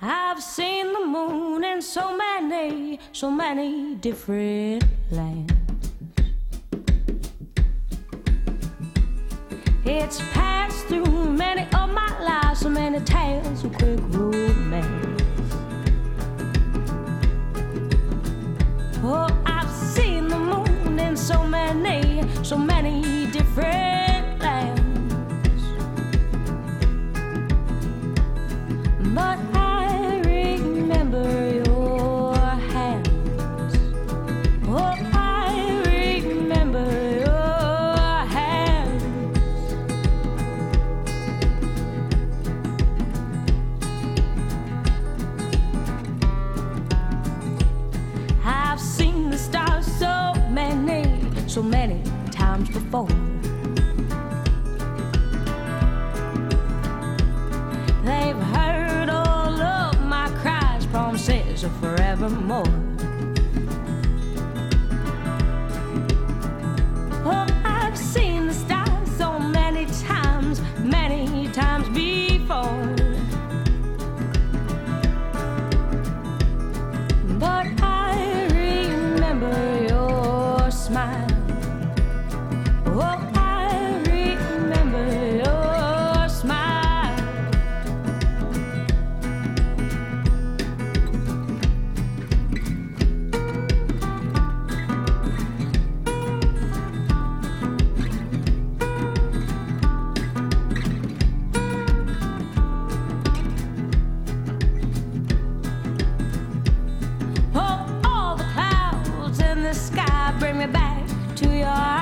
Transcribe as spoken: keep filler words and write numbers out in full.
I've seen the moon in so many, so many different lands. It's passed through many of my lives, so many tales of quick romance. Oh, I've seen the moon in so many, so many different lands. But I remember your hands. Oh, I remember your hands. I've seen the stars so many, so many times before. They've heard all of my cries, promises of forevermore. Oh, I've seen the stars so many times, many times before. But I remember your smile. Oh, I remember your smile. Oh, all the clouds in the sky bring me back to your eyes.